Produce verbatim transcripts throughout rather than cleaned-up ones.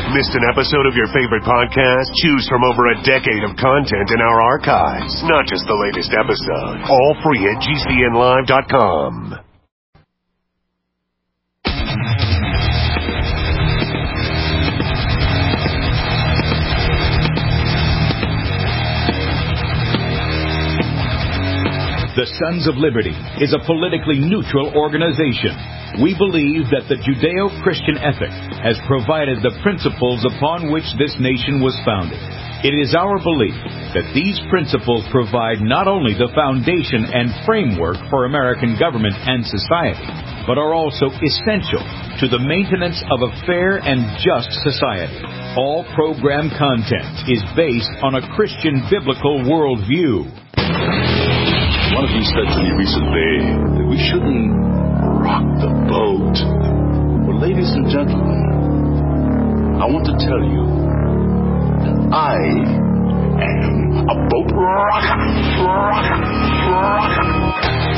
Missed an episode of your favorite podcast? Choose from over a decade of content in our archives, not just the latest episode. All free at G C N live dot com. The Sons of Liberty is a politically neutral organization. We believe that the Judeo-Christian ethic has provided the principles upon which this nation was founded. It is our belief that these principles provide not only the foundation and framework for American government and society, but are also essential to the maintenance of a fair and just society. All program content is based on a Christian biblical worldview. One of you said to me recently that we shouldn't rock the boat. Well, ladies and gentlemen, I want to tell you that I am a boat rocker, rocker, rocker.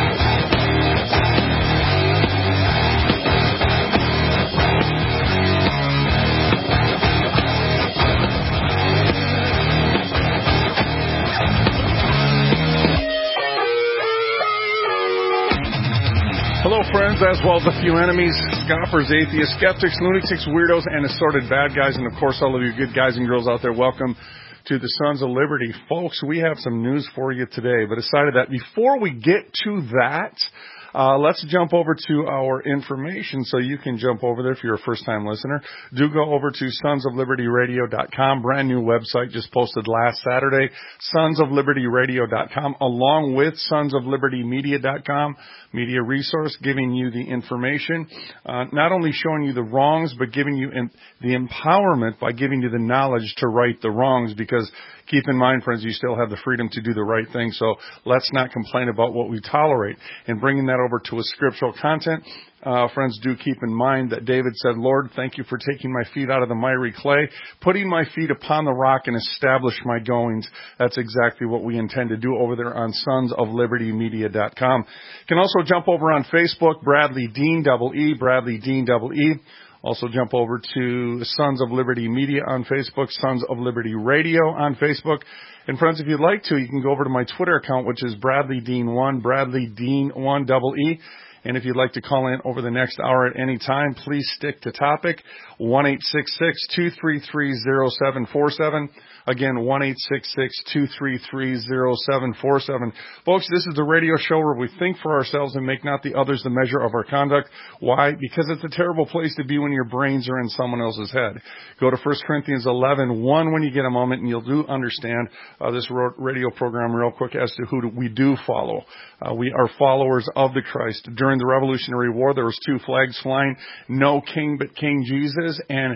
Hello, friends, as well as a few enemies, scoffers, atheists, skeptics, lunatics, weirdos, and assorted bad guys, and of course all of you good guys and girls out there. Welcome to the Sons of Liberty. Folks, we have some news for you today, but aside of that, before we get to that, Uh, let's jump over to our information so you can jump over there if you're a first-time listener. Do go over to sons of liberty radio dot com, brand new website just posted last Saturday, sons of liberty radio dot com, along with sons of liberty media dot com, media resource, giving you the information, uh, not only showing you the wrongs, but giving you in, the empowerment by giving you the knowledge to right the wrongs, because keep in mind, friends, you still have the freedom to do the right thing, so let's not complain about what we tolerate. And bringing that over to a scriptural content, uh, friends, do keep in mind that David said, Lord, thank you for taking my feet out of the miry clay, putting my feet upon the rock and establish my goings. That's exactly what we intend to do over there on sons of liberty media dot com. You can also jump over on Facebook, Bradley Dean, double E, Bradley Dean, double E. Also jump over to Sons of Liberty Media on Facebook, Sons of Liberty Radio on Facebook. And friends, if you'd like to, you can go over to my Twitter account, which is Bradley Dean one, Bradley Dean one, double E. And if you'd like to call in over the next hour at any time, please stick to topic, one eight six six, two three three, zero seven four seven. Again, one eight six six, two three three, zero seven four seven. Folks, this is the radio show where we think for ourselves and make not the others the measure of our conduct. Why? Because it's a terrible place to be when your brains are in someone else's head. Go to First Corinthians eleven one when you get a moment, and you'll do understand uh, this radio program real quick as to who we do follow. Uh, we are followers of the Christ. During the Revolutionary War, there was two flags flying, no king but King Jesus, and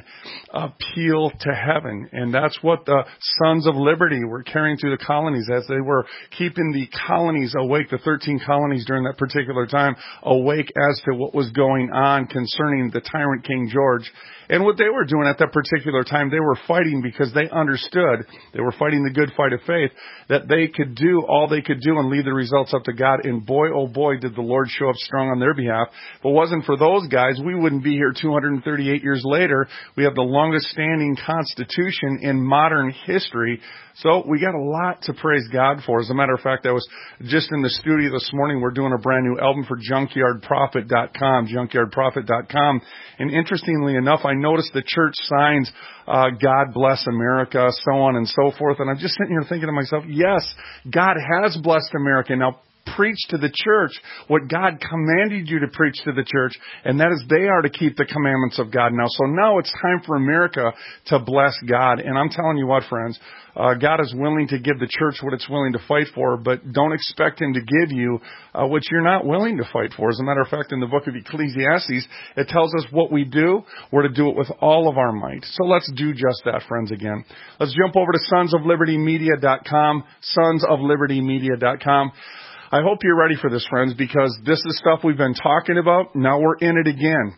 appeal to heaven. And that's what the Sons of Liberty were carrying through the colonies as they were keeping the colonies awake, the thirteen colonies during that particular time, awake as to what was going on concerning the tyrant King George. And what they were doing at that particular time, they were fighting because they understood, they were fighting the good fight of faith, that they could do all they could do and leave the results up to God. And boy, oh boy, did the Lord show up strong on their behalf. If it wasn't for those guys, we wouldn't be here two hundred thirty-eight years later. We have the longest standing constitution in modern history. So we got a lot to praise God for. As a matter of fact, I was just in the studio this morning. We're doing a brand new album for junkyard prophet dot com, junkyard prophet dot com. And interestingly enough, I noticed the church signs, uh, God bless America, so on and so forth. And I'm just sitting here thinking to myself, yes, God has blessed America. Now, preach to the church what God commanded you to preach to the church, and that is they are to keep the commandments of God now. So now it's time for America to bless God. And I'm telling you what, friends, uh, God is willing to give the church what it's willing to fight for, but don't expect Him to give you uh, what you're not willing to fight for. As a matter of fact, in the book of Ecclesiastes, it tells us what we do, we're to do it with all of our might. So let's do just that, friends, again. Let's jump over to sons of liberty media dot com, sons of liberty media dot com. I hope you're ready for this, friends, because this is stuff we've been talking about. Now we're in it again.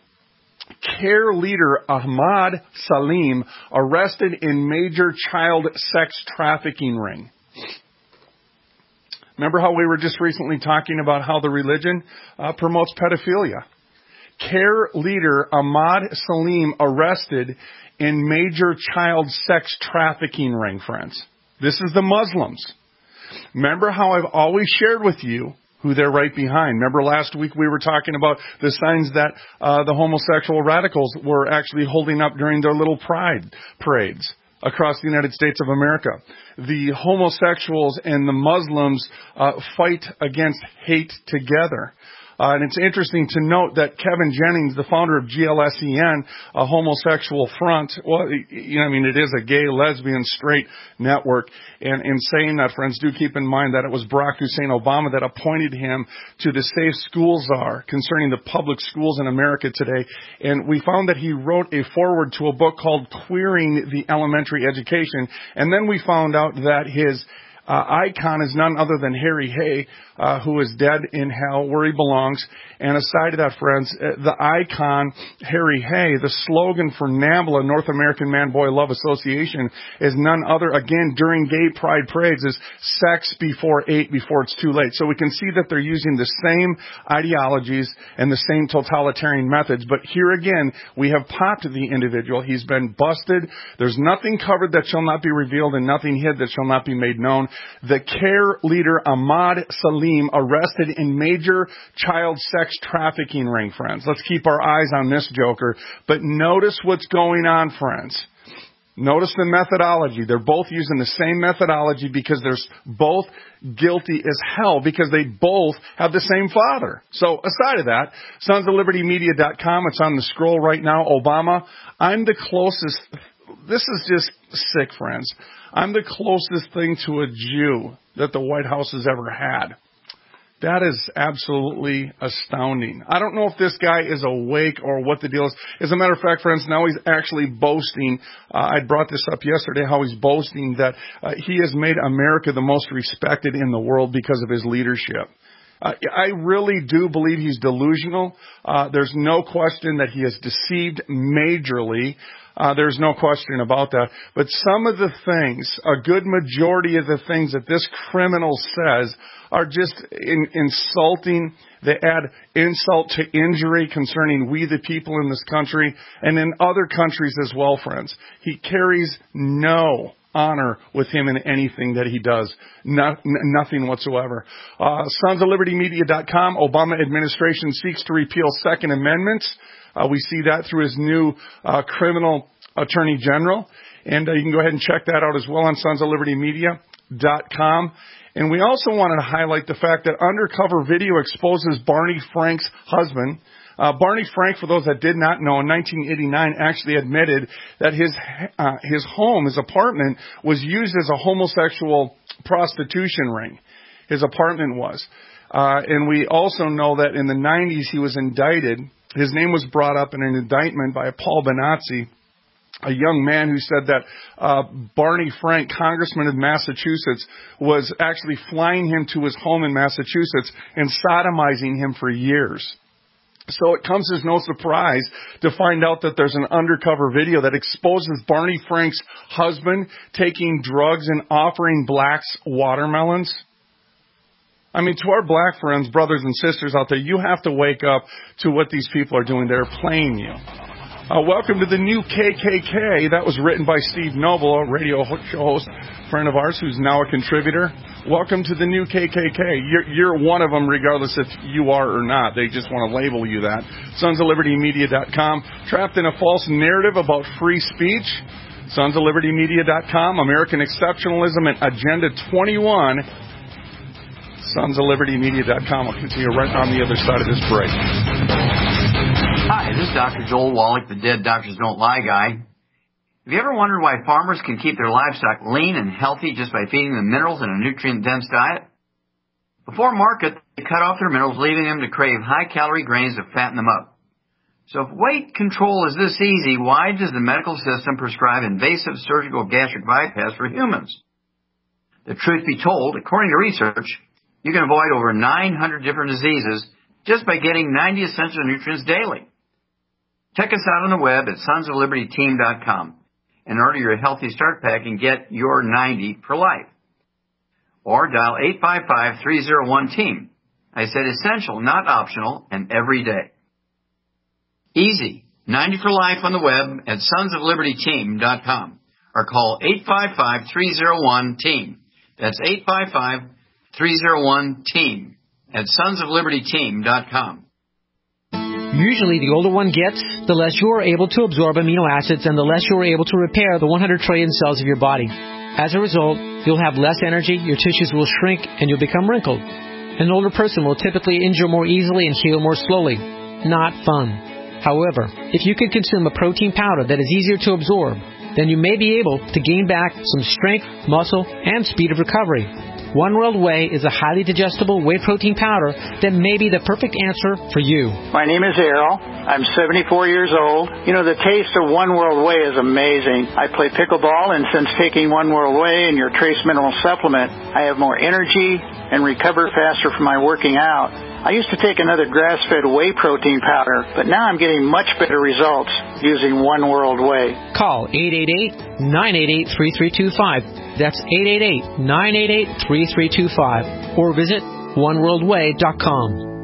Care leader Ahmad Salim arrested in major child sex trafficking ring. Remember how we were just recently talking about how the religion uh, promotes pedophilia? CARE leader Ahmad Salim arrested in major child sex trafficking ring, friends. This is the Muslims. Remember how I've always shared with you who they're right behind. Remember last week we were talking about the signs that uh, the homosexual radicals were actually holding up during their little pride parades across the United States of America. The homosexuals and the Muslims uh, fight against hate together. Uh, and it's interesting to note that Kevin Jennings, the founder of G L S E N, a homosexual front, well, you know, I mean, it is a gay, lesbian, straight network. And in saying that, friends, do keep in mind that it was Barack Hussein Obama that appointed him to the Safe Schools Czar concerning the public schools in America today. And we found that he wrote a foreword to a book called Queering the Elementary Education. And then we found out that his Uh, icon is none other than Harry Hay, uh, who is dead in hell where he belongs. And aside of that, friends, uh, the icon, Harry Hay, the slogan for NAMBLA, North American Man-Boy Love Association, is none other, again, during gay pride parades, is sex before eight, before it's too late. So we can see that they're using the same ideologies and the same totalitarian methods. But here again, we have popped the individual. He's been busted. There's nothing covered that shall not be revealed and nothing hid that shall not be made known. The CARE leader Ahmad Salim arrested in major child sex trafficking ring, friends. Let's keep our eyes on this joker. But notice what's going on, friends. Notice the methodology. They're both using the same methodology because they're both guilty as hell because they both have the same father. So aside of that, sons of liberty media dot com, it's on the scroll right now. Obama, I'm the closest. This is just sick, friends. I'm the closest thing to a Jew that the White House has ever had. That is absolutely astounding. I don't know if this guy is awake or what the deal is. As a matter of fact, friends, now he's actually boasting. Uh, I brought this up yesterday, how he's boasting that uh, he has made America the most respected in the world because of his leadership. Uh, I really do believe he's delusional. Uh, there's no question that he has deceived majorly. Uh, there's no question about that. But some of the things, a good majority of the things that this criminal says are just in, insulting. They add insult to injury concerning we the people in this country and in other countries as well, friends. He carries no honor with him in anything that he does. No, n- nothing whatsoever. Uh, sons of liberty media dot com, Obama administration seeks to repeal Second Amendment. Uh, we see that through his new uh, criminal attorney general. And uh, you can go ahead and check that out as well on sons of liberty media dot com. And we also wanted to highlight the fact that undercover video exposes Barney Frank's husband. Uh, Barney Frank, for those that did not know, in nineteen eighty-nine actually admitted that his uh, his home, his apartment, was used as a homosexual prostitution ring. His apartment was. Uh, and we also know that in the nineties he was indicted. His name was brought up in an indictment by Paul Benazzi, a young man who said that uh, Barney Frank, congressman of Massachusetts, was actually flying him to his home in Massachusetts and sodomizing him for years. So it comes as no surprise to find out that there's an undercover video that exposes Barney Frank's husband taking drugs and offering blacks watermelons. I mean, to our black friends, brothers and sisters out there, you have to wake up to what these people are doing. They're playing you. Uh, welcome to the new K K K. That was written by Steve Noble, a radio show host, friend of ours who's now a contributor. Welcome to the new K K K. You're, you're one of them regardless if you are or not. They just want to label you that. sons of liberty media dot com. Trapped in a false narrative about free speech. sons of liberty media dot com. American Exceptionalism and Agenda twenty-one. sons of liberty media dot com. We'll continue right on the other side of this break. Hi, this is Doctor Joel Wallach, the Dead Doctors Don't Lie guy. Have you ever wondered why farmers can keep their livestock lean and healthy just by feeding them minerals in a nutrient-dense diet? Before market, they cut off their minerals, leaving them to crave high-calorie grains to fatten them up. So if weight control is this easy, why does the medical system prescribe invasive surgical gastric bypass for humans? The truth be told, according to research, you can avoid over nine hundred different diseases just by getting ninety essential nutrients daily. Check us out on the web at sons of liberty team dot com and order your Healthy Start Pack and get your ninety for life. Or dial eight five five, three oh one, team. I said essential, not optional, and every day. Easy. ninety for life on the web at sons of liberty team dot com or call eight five five, three oh one, team. That's eight five five, three oh one, team at sons of liberty team dot com. Usually, the older one gets, the less you are able to absorb amino acids and the less you are able to repair the one hundred trillion cells of your body. As a result, you'll have less energy, your tissues will shrink, and you'll become wrinkled. An older person will typically injure more easily and heal more slowly. Not fun. However, if you can consume a protein powder that is easier to absorb, then you may be able to gain back some strength, muscle, and speed of recovery. One World Whey is a highly digestible whey protein powder that may be the perfect answer for you. My name is Errol. I'm seventy-four years old. You know, the taste of One World Whey is amazing. I play pickleball, and since taking One World Whey and your Trace Mineral Supplement, I have more energy and recover faster from my working out. I used to take another grass-fed whey protein powder, but now I'm getting much better results using One World Whey. Call eight eight eight, nine eight eight, three three two five. That's eight eight eight, nine eight eight, three three two five. Or visit one world way dot com.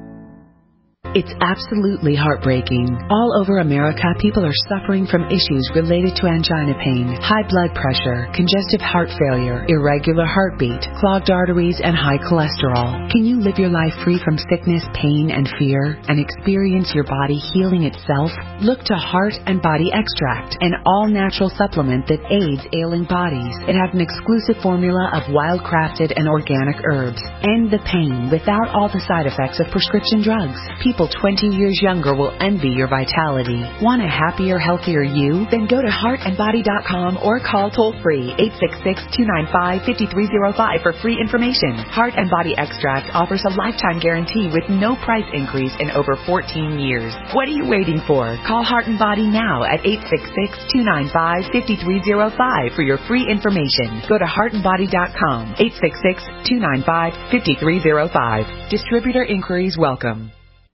It's absolutely heartbreaking. All over America, people are suffering from issues related to angina pain, high blood pressure, congestive heart failure, irregular heartbeat, clogged arteries, and high cholesterol. Can you live your life free from sickness, pain, and fear, and experience your body healing itself? Look to Heart and Body Extract, an all-natural supplement that aids ailing bodies. It has an exclusive formula of wild-crafted and organic herbs. End the pain without all the side effects of prescription drugs. People twenty years younger will envy your vitality. Want a happier, healthier you? Then go to heart and body dot com or call toll-free eight six six, two nine five, five three zero five for free information. Heart and Body Extract offers a lifetime guarantee with no price increase in over fourteen years. What are you waiting for? Call Heart and Body now at eight six six, two nine five, five three zero five for your free information. Go to heart and body dot com, eight six six, two nine five, five three zero five. Distributor inquiries welcome.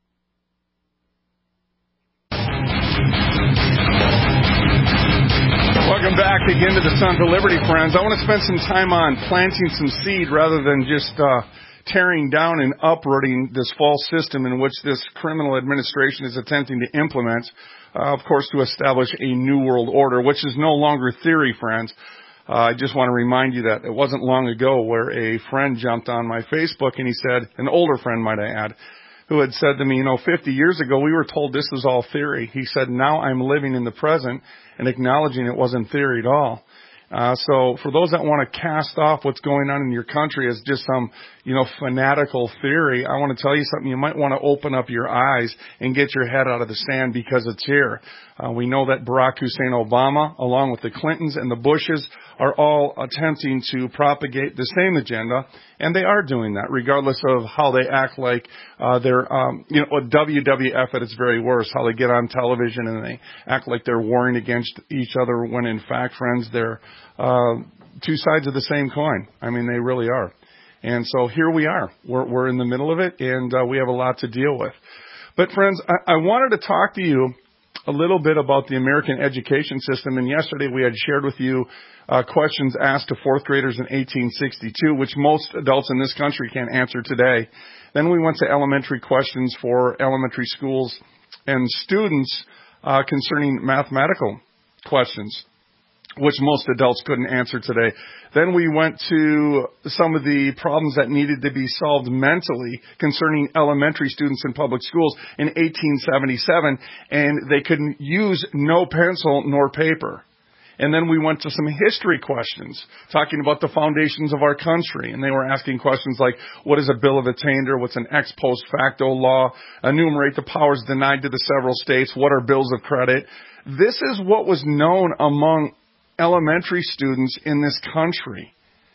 Welcome back again to the Sons of Liberty, friends. I want to spend some time on planting some seed rather than just uh, tearing down and uprooting this false system in which this criminal administration is attempting to implement, uh, of course, to establish a new world order, which is no longer theory, friends. Uh, I just want to remind you that it wasn't long ago where a friend jumped on my Facebook and he said, an older friend might I add, who had said to me, you know, fifty years ago we were told this was all theory. He said, now I'm living in the present and acknowledging it wasn't theory at all. Uh, so for those that want to cast off what's going on in your country as just some, you know, fanatical theory, I want to tell you something. You might want to open up your eyes and get your head out of the sand because it's here. Uh, we know that Barack Hussein Obama, along with the Clintons and the Bushes, are all attempting to propagate the same agenda, and they are doing that, regardless of how they act like uh, they're, um, you know, W W F at its very worst, how they get on television and they act like they're warring against each other when, in fact, friends, they're uh, two sides of the same coin. I mean, they really are. And so here we are. We're, we're in the middle of it, and uh, we have a lot to deal with. But, friends, I, I wanted to talk to you a little bit about the American education system, and yesterday we had shared with you uh, questions asked to fourth graders in eighteen sixty-two, which most adults in this country can't answer today. Then we went to elementary questions for elementary schools and students uh, concerning mathematical questions, which most adults couldn't answer today. Then we went to some of the problems that needed to be solved mentally concerning elementary students in public schools in eighteen seventy-seven, and they couldn't use no pencil nor paper. And then we went to some history questions, talking about the foundations of our country. And they were asking questions like, what is a bill of attainder? What's an ex post facto law? Enumerate the powers denied to the several states. What are bills of credit? This is what was known among elementary students in this country.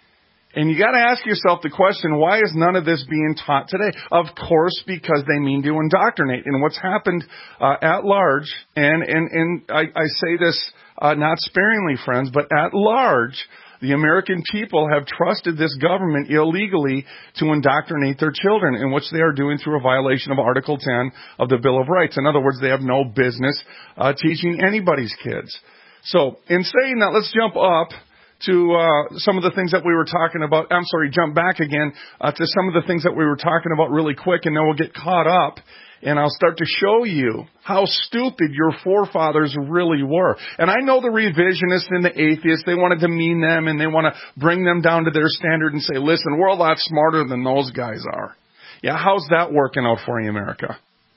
And you got to ask yourself the question, why is none of this being taught today? Of course, because they mean to indoctrinate. And what's happened uh, at large, and, and, and I, I say this uh, not sparingly, friends, but at large, the American people have trusted this government illegally to indoctrinate their children, in which they are doing through a violation of Article ten of the Bill of Rights. In other words, they have no business uh, teaching anybody's kids. So, in saying that, let's jump up to uh, some of the things that we were talking about. I'm sorry, jump back again uh, to some of the things that we were talking about really quick, and then we'll get caught up. And I'll start to show you how stupid your forefathers really were. And I know the revisionists and the atheists, they want to demean them and they want to bring them down to their standard and say, listen, we're a lot smarter than those guys are. Yeah, how's that working out for you, America?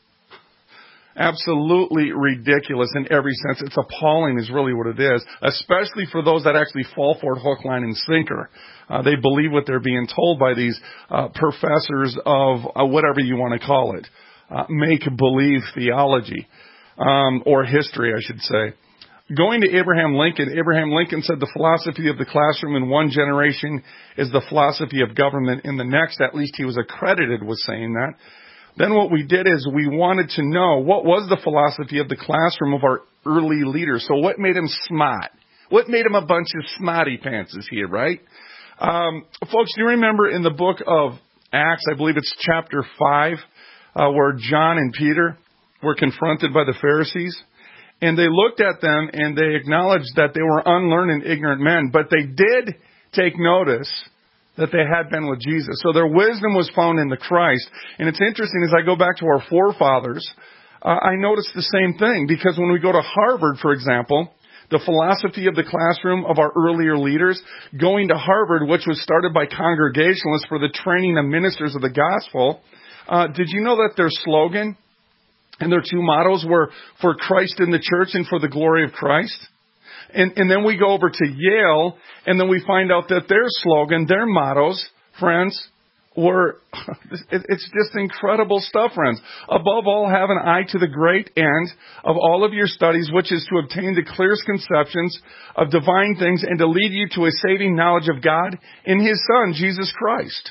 Absolutely ridiculous in every sense. It's appalling is really what it is, especially for those that actually fall for it hook, line, and sinker. Uh, they believe what they're being told by these uh, professors of uh, whatever you want to call it. Uh, make-believe theology, um, or history, I should say. Going to Abraham Lincoln, Abraham Lincoln said the philosophy of the classroom in one generation is the philosophy of government in the next. At least he was accredited with saying that. Then what we did is we wanted to know what was the philosophy of the classroom of our early leaders. So what made him smart? What made him a bunch of smarty pantses here, right? Um, folks, do you remember in the book of Acts, I believe it's chapter five, Uh, where John and Peter were confronted by the Pharisees, and they looked at them and they acknowledged that they were unlearned and ignorant men, but they did take notice that they had been with Jesus. So their wisdom was found in the Christ. And it's interesting, as I go back to our forefathers, uh, I noticed the same thing, because when we go to Harvard, for example, the philosophy of the classroom of our earlier leaders, going to Harvard, which was started by Congregationalists for the training of ministers of the gospel, Uh, did you know that their slogan and their two mottos were for Christ in the church and for the glory of Christ? And, and then we go over to Yale, and then we find out that their slogan, their mottos, friends, were, it's just incredible stuff, friends. Above all, have an eye to the great end of all of your studies, which is to obtain the clearest conceptions of divine things and to lead you to a saving knowledge of God in His Son, Jesus Christ.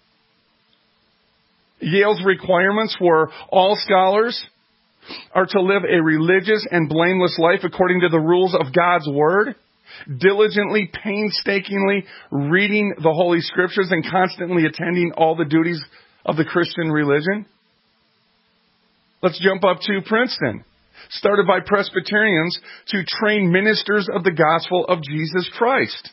Yale's requirements were all scholars are to live a religious and blameless life according to the rules of God's Word, diligently, painstakingly reading the Holy Scriptures and constantly attending all the duties of the Christian religion. Let's jump up to Princeton, started by Presbyterians to train ministers of the gospel of Jesus Christ.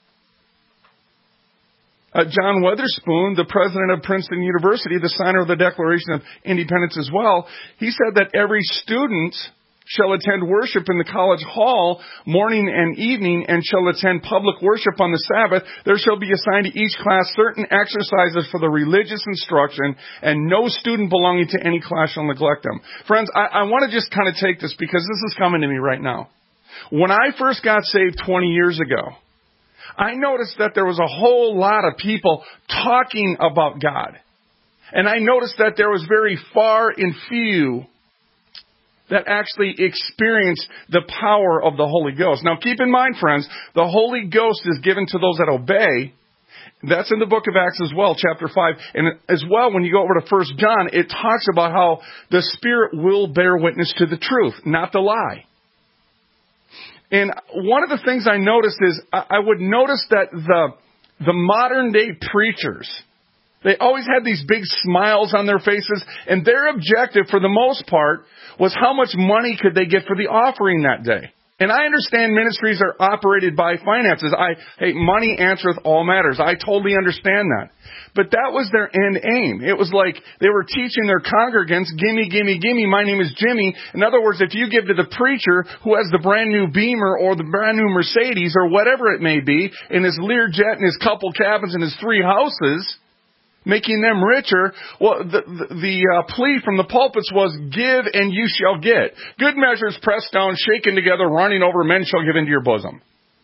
Uh, John Weatherspoon, the president of Princeton University, the signer of the Declaration of Independence as well, he said that every student shall attend worship in the college hall morning and evening and shall attend public worship on the Sabbath. There shall be assigned to each class certain exercises for the religious instruction, and no student belonging to any class shall neglect them. Friends, I, I want to just kind of take this because this is coming to me right now. When I first got saved twenty years ago, I noticed that there was a whole lot of people talking about God. And I noticed that there was very far and few that actually experienced the power of the Holy Ghost. Now keep in mind, friends, the Holy Ghost is given to those that obey. That's in the book of Acts as well, chapter five. And as well, when you go over to First John, it talks about how the Spirit will bear witness to the truth, not the lie. And one of the things I noticed is I would notice that the the modern day preachers, they always had these big smiles on their faces, and their objective for the most part was how much money could they get for the offering that day. And I understand ministries are operated by finances. I, hey, money answereth all matters. I totally understand that. But that was their end aim. It was like they were teaching their congregants, gimme, gimme, gimme, my name is Jimmy. In other words, if you give to the preacher who has the brand new Beamer or the brand new Mercedes or whatever it may be, and his Learjet and his couple cabins and his three houses, making them richer, well, the, the, the uh, plea from the pulpits was, give and you shall get. Good measures pressed down, shaken together, running over, men shall give into your bosom.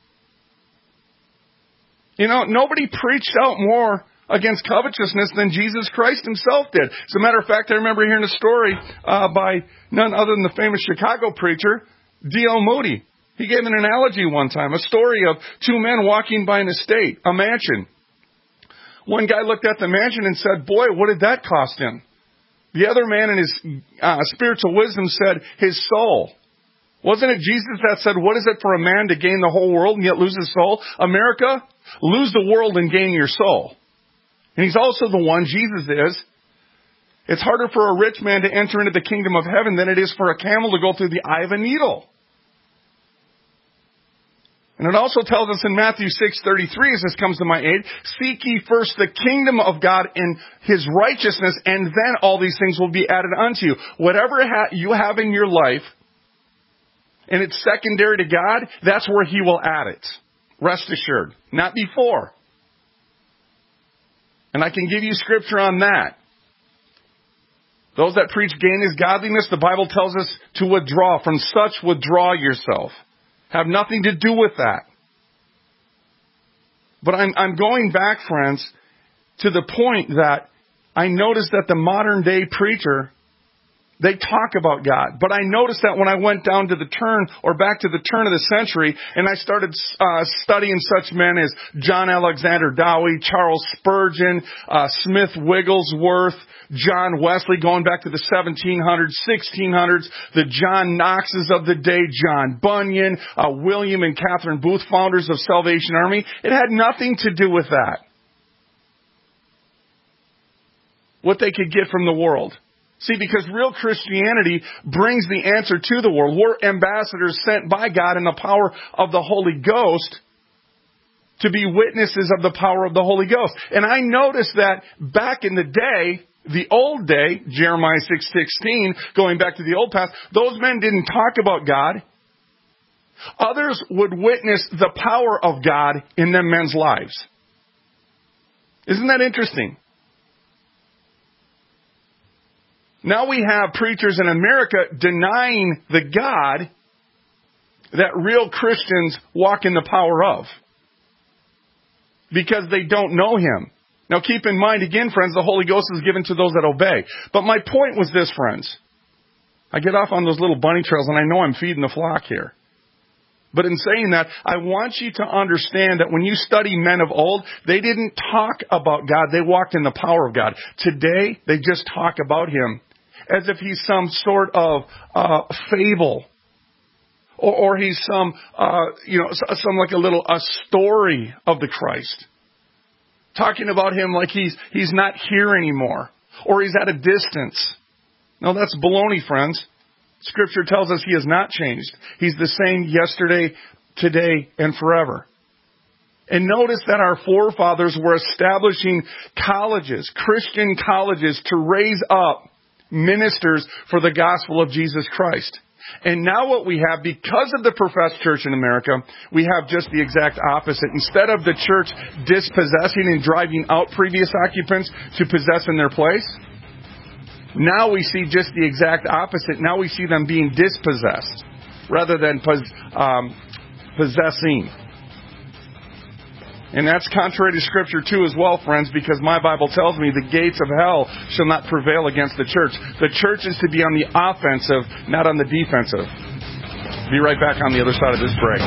You know, nobody preached out more against covetousness than Jesus Christ himself did. As a matter of fact, I remember hearing a story uh, by none other than the famous Chicago preacher, D L Moody. He gave an analogy one time, a story of two men walking by an estate, a mansion. One guy looked at the mansion and said, boy, what did that cost him? The other man in his uh, spiritual wisdom said, his soul. Wasn't it Jesus that said, what is it for a man to gain the whole world and yet lose his soul? America, lose the world and gain your soul. And he's also the one, Jesus is. It's harder for a rich man to enter into the kingdom of heaven than it is for a camel to go through the eye of a needle. And it also tells us in Matthew six thirty-three, as this comes to my aid, seek ye first the kingdom of God and His righteousness, and then all these things will be added unto you. Whatever ha- you have in your life, and it's secondary to God, that's where He will add it. Rest assured. Not before. And I can give you scripture on that. Those that preach gain is godliness, the Bible tells us to withdraw. From such withdraw yourself. Have nothing to do with that. But I'm, I'm going back, friends, to the point that I noticed that the modern day preacher, they talk about God. But I noticed that when I went down to the turn, or back to the turn of the century, and I started uh, studying such men as John Alexander Dowie, Charles Spurgeon, uh, Smith Wigglesworth, John Wesley, going back to the seventeen hundreds, sixteen hundreds, the John Knoxes of the day, John Bunyan, uh, William and Catherine Booth, founders of Salvation Army. It had nothing to do with that. What they could get from the world. See, because real Christianity brings the answer to the world. We're ambassadors sent by God in the power of the Holy Ghost to be witnesses of the power of the Holy Ghost. And I noticed that back in the day, the old day, Jeremiah six sixteen, going back to the old past, those men didn't talk about God. Others would witness the power of God in them men's lives. Isn't that interesting? Now we have preachers in America denying the God that real Christians walk in the power of, because they don't know Him. Now keep in mind, again, friends, the Holy Ghost is given to those that obey. But my point was this, friends. I get off on those little bunny trails, and I know I'm feeding the flock here. But in saying that, I want you to understand that when you study men of old, they didn't talk about God. They walked in the power of God. Today, they just talk about Him as if He's some sort of uh, fable. Or, or He's some, uh, you know, some like a little a story of the Christ. Talking about Him like He's He's not here anymore. Or He's at a distance. No, that's baloney, friends. Scripture tells us He has not changed. He's the same yesterday, today, and forever. And notice that our forefathers were establishing colleges, Christian colleges, to raise up ministers for the gospel of Jesus Christ. And now what we have, because of the professed church in America, we have just the exact opposite. Instead of the church dispossessing and driving out previous occupants to possess in their place, now we see just the exact opposite. Now we see them being dispossessed rather than pos- um, possessing. And that's contrary to Scripture too as well, friends, because my Bible tells me the gates of hell shall not prevail against the church. The church is to be on the offensive, not on the defensive. Be right back on the other side of this break.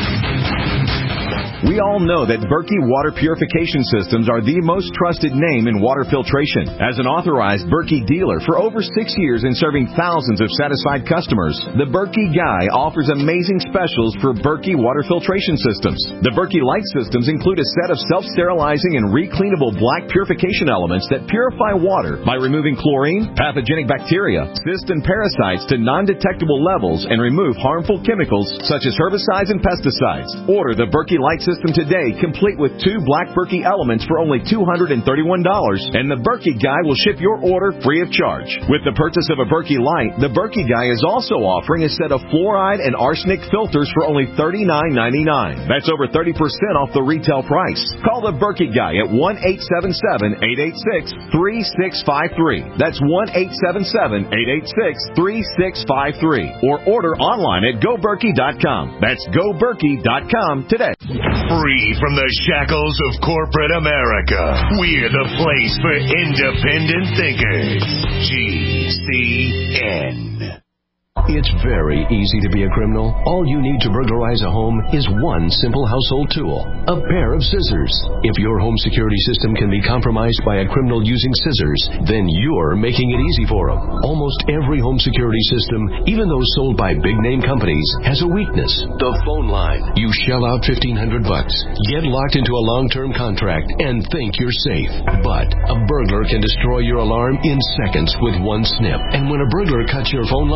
We all know that Berkey Water Purification Systems are the most trusted name in water filtration. As an authorized Berkey dealer for over six years and serving thousands of satisfied customers, the Berkey Guy offers amazing specials for Berkey Water Filtration Systems. The Berkey Light Systems include a set of self-sterilizing and recleanable black purification elements that purify water by removing chlorine, pathogenic bacteria, cysts, and parasites to non-detectable levels and remove harmful chemicals such as herbicides and pesticides. Order the Berkey Light System today, complete with two black Berkey elements for only two hundred thirty-one dollars, and the Berkey Guy will ship your order free of charge. With the purchase of a Berkey Light, the Berkey Guy is also offering a set of fluoride and arsenic filters for only thirty-nine ninety-nine. That's over thirty percent off the retail price. Call the Berkey Guy at one eight seven seven, eight eight six, three six five three. That's one eight seven seven, eight eight six, three six five three. Or order online at go berkey dot com. That's go berkey dot com today. Free from the shackles of corporate America, we're the place for independent thinkers. G C N. It's very easy to be a criminal. All you need to burglarize a home is one simple household tool, a pair of scissors. If your home security system can be compromised by a criminal using scissors, then you're making it easy for them. Almost every home security system, even those sold by big-name companies, has a weakness: the phone line. You shell out fifteen hundred bucks, get locked into a long-term contract, and think you're safe. But a burglar can destroy your alarm in seconds with one snip. And when a burglar cuts your phone line,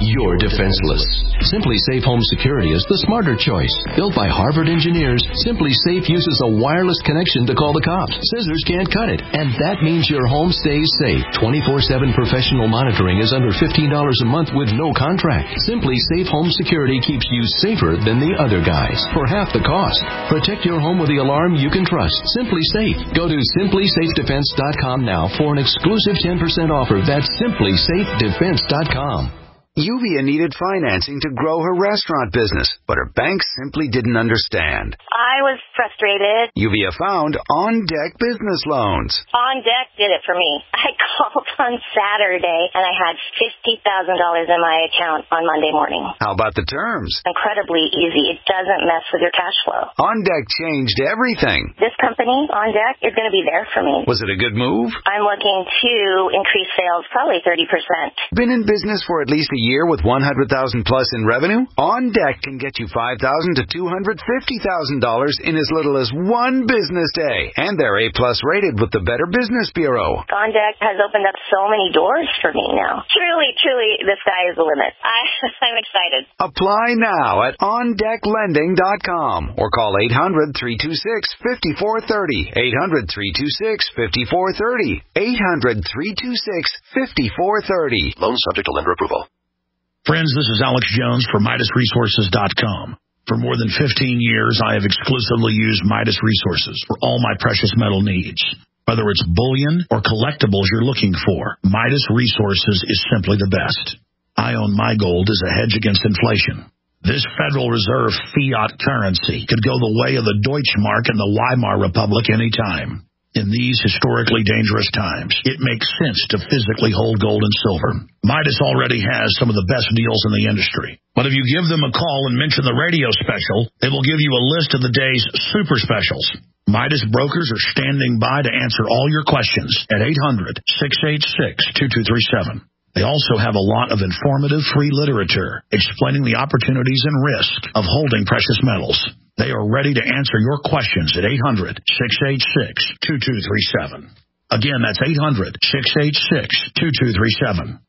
you're defenseless. Simply Safe Home Security is the smarter choice. Built by Harvard engineers, Simply Safe uses a wireless connection to call the cops. Scissors can't cut it, and that means your home stays safe. twenty-four seven professional monitoring is under fifteen dollars a month with no contract. Simply Safe Home Security keeps you safer than the other guys for half the cost. Protect your home with the alarm you can trust. Simply Safe. Go to simply safe defense dot com now for an exclusive ten percent offer. That's simply safe defense dot com. Yuvia needed financing to grow her restaurant business, but her bank simply didn't understand. I was frustrated. Yuvia found On Deck Business Loans. On Deck did it for me. I called on Saturday, and I had fifty thousand dollars in my account on Monday morning. How about the terms? Incredibly easy. It doesn't mess with your cash flow. On Deck changed everything. This company, On Deck, is going to be there for me. Was it a good move? I'm looking to increase sales probably thirty percent. Been in business for at least a year with one hundred thousand dollars plus in revenue? On Deck can get you five thousand dollars to two hundred fifty thousand dollars in as little as one business day. And they're A plus rated with the Better Business Bureau. On Deck has opened up so many doors for me now. Truly, truly, the sky is the limit. I, I'm excited. Apply now at on deck lending dot com or call eight hundred, three two six, five four three zero. eight hundred, three two six, five four three zero. eight hundred, three two six, five four three zero. Loan subject to lender approval. Friends, this is Alex Jones for Midas Resources dot com. For more than fifteen years, I have exclusively used Midas Resources for all my precious metal needs. Whether it's bullion or collectibles you're looking for, Midas Resources is simply the best. I own my gold as a hedge against inflation. This Federal Reserve fiat currency could go the way of the Deutschmark and the Weimar Republic anytime. In these historically dangerous times, it makes sense to physically hold gold and silver. Midas already has some of the best deals in the industry. But if you give them a call and mention the radio special, they will give you a list of the day's super specials. Midas brokers are standing by to answer all your questions at eight hundred, six eight six, two two three seven. They also have a lot of informative free literature explaining the opportunities and risks of holding precious metals. They are ready to answer your questions at eight hundred, six eight six, two two three seven. Again, that's eight hundred, six eight six, two two three seven.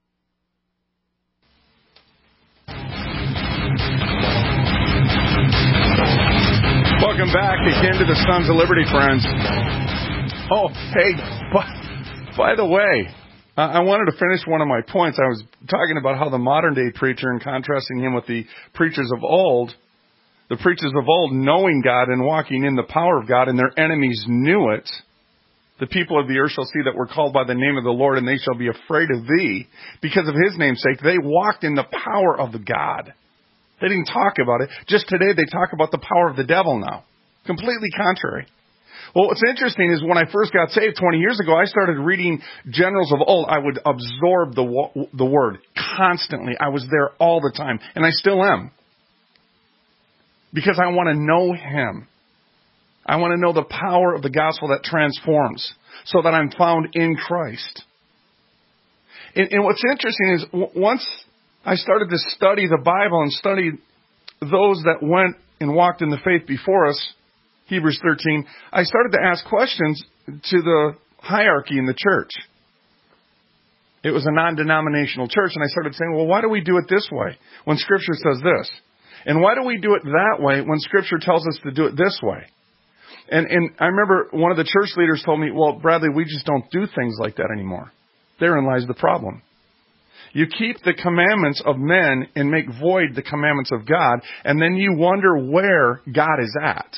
Welcome back again to the Sons of Liberty, friends. Oh, hey, by, by the way, I wanted to finish one of my points. I was talking about how the modern-day preacher, and contrasting him with the preachers of old, the preachers of old knowing God and walking in the power of God, and their enemies knew it. The people of the earth shall see that we're called by the name of the Lord, and they shall be afraid of thee. Because of his name's sake, they walked in the power of the God. They didn't talk about it. Just today they talk about the power of the devil now. Completely contrary. Well, what's interesting is when I first got saved twenty years ago, I started reading generals of old. I would absorb the the word constantly. I was there all the time, and I still am. Because I want to know him. I want to know the power of the gospel that transforms so that I'm found in Christ. And, and what's interesting is w- once I started to study the Bible and study those that went and walked in the faith before us, Hebrews thirteen, I started to ask questions to the hierarchy in the church. It was a non-denominational church, and I started saying, well, why do we do it this way when Scripture says this? And why do we do it that way when Scripture tells us to do it this way? And and I remember one of the church leaders told me, well, Bradley, we just don't do things like that anymore. Therein lies the problem. You keep the commandments of men and make void the commandments of God, and then you wonder where God is at.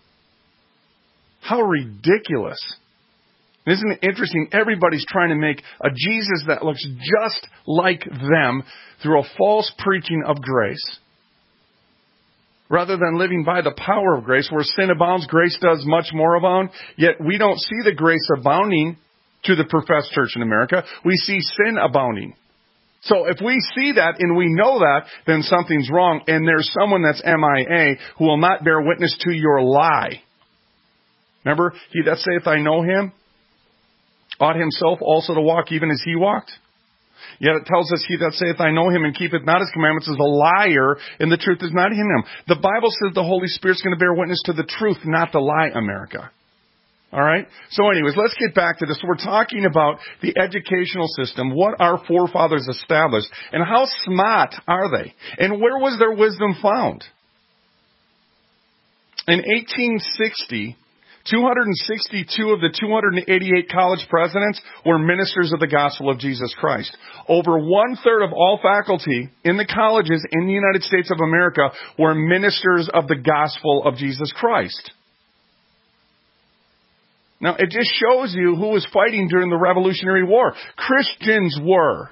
How ridiculous. Isn't it interesting? Everybody's trying to make a Jesus that looks just like them through a false preaching of grace. Rather than living by the power of grace, where sin abounds, grace does much more abound. Yet we don't see the grace abounding to the professed church in America. We see sin abounding. So if we see that and we know that, then something's wrong. And there's someone that's M I A who will not bear witness to your lie. Remember, he that saith, I know him, ought himself also to walk even as he walked. Yet it tells us, he that saith, I know him, and keepeth not his commandments is a liar, and the truth is not in him. The Bible says the Holy Spirit's going to bear witness to the truth, not the lie, America. All right? So anyways, let's get back to this. We're talking about the educational system, what our forefathers established, and how smart are they? And where was their wisdom found? In eighteen sixty, two hundred sixty-two of the two hundred eighty-eight college presidents were ministers of the gospel of Jesus Christ. Over one-third of all faculty in the colleges in the United States of America were ministers of the gospel of Jesus Christ. Now, it just shows you who was fighting during the Revolutionary War. Christians were.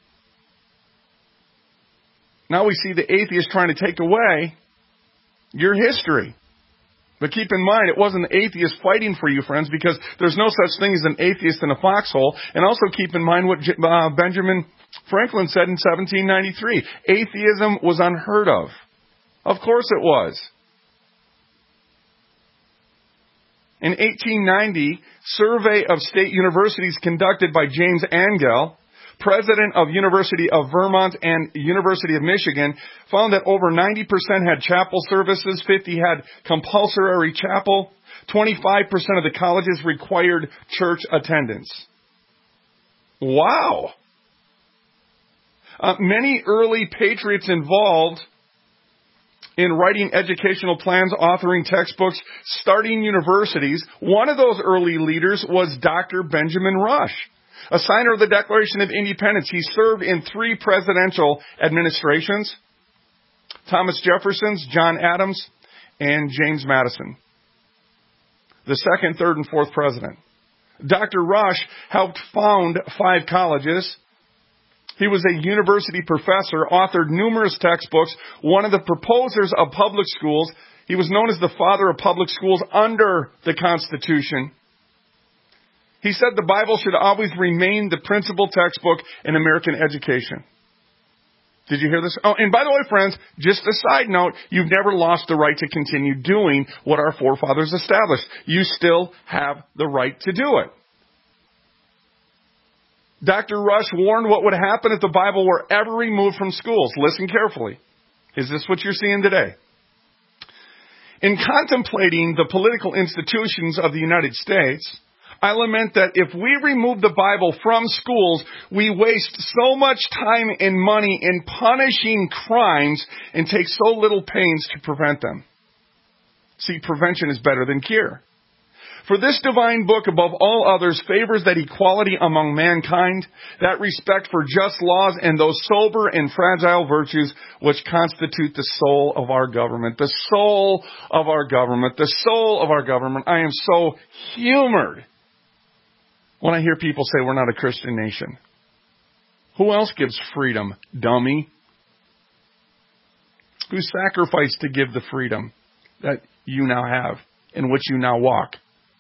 Now we see the atheists trying to take away your history. But keep in mind, it wasn't the atheists fighting for you, friends, because there's no such thing as an atheist in a foxhole. And also keep in mind what uh, Benjamin Franklin said in seventeen ninety-three. Atheism was unheard of. Of course it was. In eighteen ninety, survey of state universities conducted by James Angell, president of University of Vermont and University of Michigan, found that over ninety percent had chapel services, fifty had compulsory chapel, twenty-five percent of the colleges required church attendance. Wow! Uh, many early patriots involved in writing educational plans, authoring textbooks, starting universities. One of those early leaders was Doctor Benjamin Rush, a signer of the Declaration of Independence. He served in three presidential administrations: Thomas Jefferson's, John Adams, and James Madison, the second, third, and fourth president. Doctor Rush helped found five colleges. He was a university professor, authored numerous textbooks, one of the proposers of public schools. He was known as the father of public schools under the Constitution. He said the Bible should always remain the principal textbook in American education. Did you hear this? Oh, and by the way, friends, just a side note, you've never lost the right to continue doing what our forefathers established. You still have the right to do it. Doctor Rush warned what would happen if the Bible were ever removed from schools. Listen carefully. Is this what you're seeing today? In contemplating the political institutions of the United States, I lament that if we remove the Bible from schools, we waste so much time and money in punishing crimes and take so little pains to prevent them. See, prevention is better than cure. For this divine book, above all others, favors that equality among mankind, that respect for just laws, and those sober and fragile virtues which constitute the soul of our government. The soul of our government. The soul of our government. I am so humored when I hear people say we're not a Christian nation. Who else gives freedom, dummy? Who sacrificed to give the freedom that you now have, in which you now walk?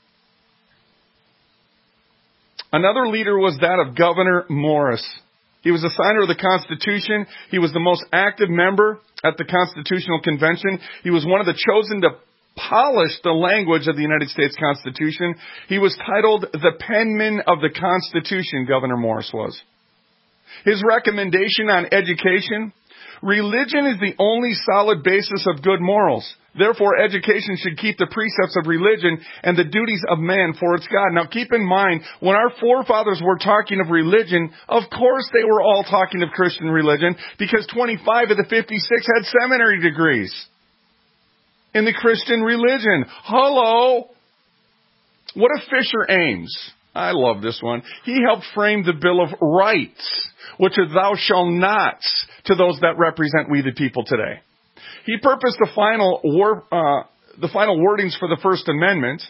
Another leader was that of Gouverneur Morris. He was a signer of the Constitution. He was the most active member at the Constitutional Convention. He was one of the chosen to polish the language of the United States Constitution. He was titled the penman of the Constitution, Gouverneur Morris was. His recommendation on education: religion is the only solid basis of good morals. Therefore, education should keep the precepts of religion and the duties of man for its God. Now, keep in mind, when our forefathers were talking of religion, of course they were all talking of Christian religion, because twenty-five of the fifty-six had seminary degrees in the Christian religion. Hello! What if Fisher Ames? I love this one. He helped frame the Bill of Rights, which are thou shalt nots to those that represent we the people today. He purposed the final war, uh, the final wordings for the First Amendment.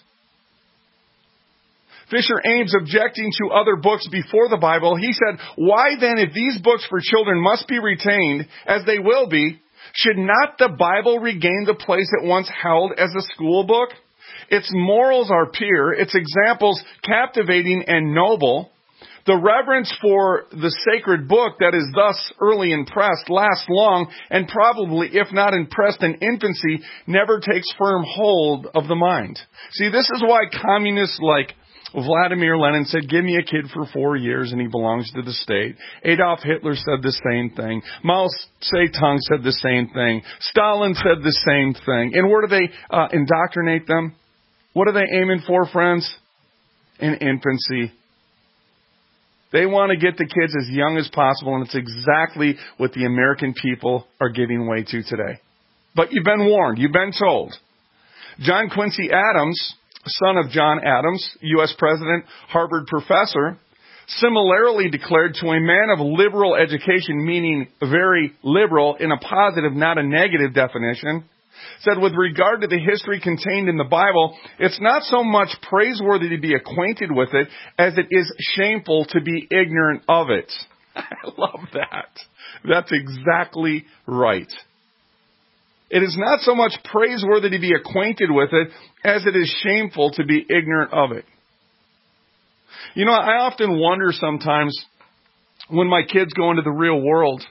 Fisher Ames, objecting to other books before the Bible, he said, why then, if these books for children must be retained, as they will be, should not the Bible regain the place it once held as a school book? Its morals are pure, its examples captivating and noble. The reverence for the sacred book that is thus early impressed lasts long, and probably, if not impressed in infancy, never takes firm hold of the mind. See, this is why communists like Vladimir Lenin said, give me a kid for four years and he belongs to the state. Adolf Hitler said the same thing. Mao Zedong said the same thing. Stalin said the same thing. And where do they uh, indoctrinate them? What are they aiming for, friends? In infancy. They want to get the kids as young as possible, and it's exactly what the American people are giving way to today. But you've been warned. You've been told. John Quincy Adams, son of John Adams, U S President, Harvard professor, similarly declared to a man of liberal education, meaning very liberal in a positive, not a negative definition, said, with regard to the history contained in the Bible, it's not so much praiseworthy to be acquainted with it as it is shameful to be ignorant of it. I love that. That's exactly right. It is not so much praiseworthy to be acquainted with it as it is shameful to be ignorant of it. You know, I often wonder sometimes when my kids go into the real world,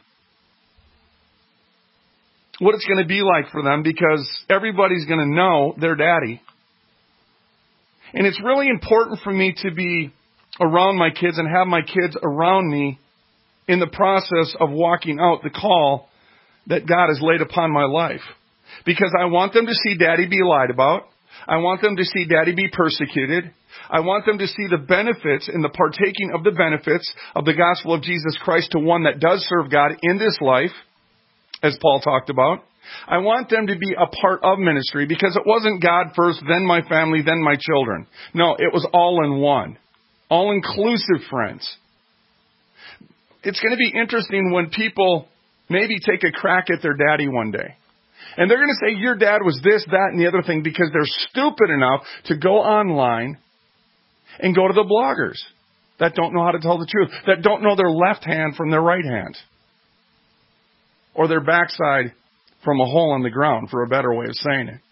what it's going to be like for them, because everybody's going to know their daddy. And it's really important for me to be around my kids and have my kids around me in the process of walking out the call that God has laid upon my life. Because I want them to see daddy be lied about. I want them to see daddy be persecuted. I want them to see the benefits and the partaking of the benefits of the gospel of Jesus Christ to one that does serve God in this life, as Paul talked about. I want them to be a part of ministry, because it wasn't God first, then my family, then my children. No, it was all in one. All inclusive, friends. It's going to be interesting when people maybe take a crack at their daddy one day. And they're going to say, your dad was this, that, and the other thing, because they're stupid enough to go online and go to the bloggers that don't know how to tell the truth, that don't know their left hand from their right hand, or their backside from a hole in the ground, for a better way of saying it.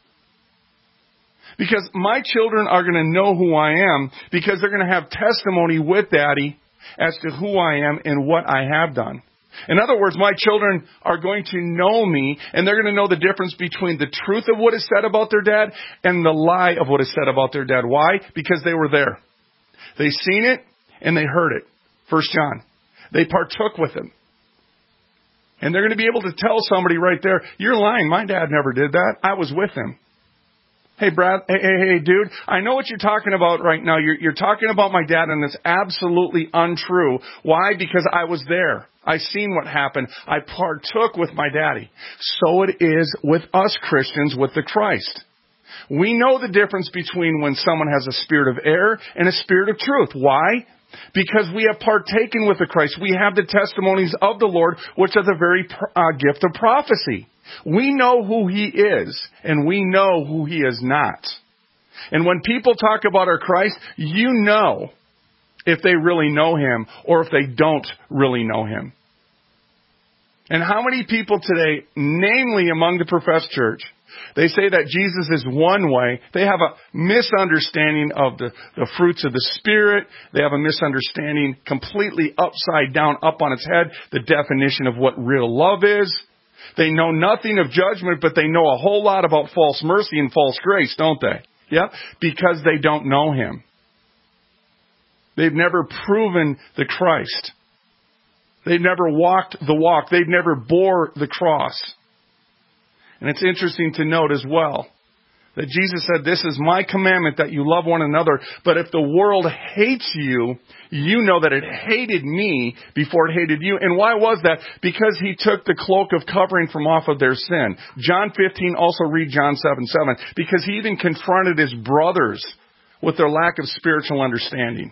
Because my children are going to know who I am, because they're going to have testimony with daddy as to who I am and what I have done. In other words, my children are going to know me, and they're going to know the difference between the truth of what is said about their dad and the lie of what is said about their dad. Why? Because they were there. They seen it and they heard it. First John. They partook with him. And they're going to be able to tell somebody right there, you're lying. My dad never did that. I was with him. Hey, Brad, hey, hey, hey, dude, I know what you're talking about right now. You're, you're talking about my dad, and it's absolutely untrue. Why? Because I was there. I seen what happened. I partook with my daddy. So it is with us Christians with the Christ. We know the difference between when someone has a spirit of error and a spirit of truth. Why? Because we have partaken with the Christ. We have the testimonies of the Lord, which are the very uh, gift of prophecy. We know who He is, and we know who He is not. And when people talk about our Christ, you know if they really know Him or if they don't really know Him. And how many people today, namely among the professed church, they say that Jesus is one way. They have a misunderstanding of the, the fruits of the Spirit. They have a misunderstanding completely upside down, up on its head, the definition of what real love is. They know nothing of judgment, but they know a whole lot about false mercy and false grace, don't they? Yeah, because they don't know Him. They've never proven the Christ. They've never walked the walk. They've never bore the cross. And it's interesting to note as well that Jesus said, this is my commandment, that you love one another. But if the world hates you, you know that it hated me before it hated you. And why was that? Because He took the cloak of covering from off of their sin. John fifteen, also read John seven seven. Because He even confronted His brothers with their lack of spiritual understanding.